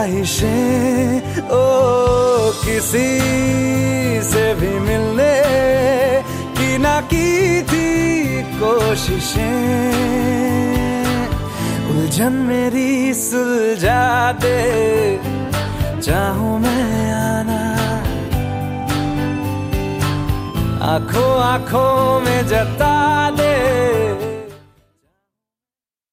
ख्वाहिशें, ओ किसी से भी मिलने की ना की थी कोशिशें। उलझन मेरी सुलझा दे, चाहूं मैं आना, आंखों आंखों में जता दे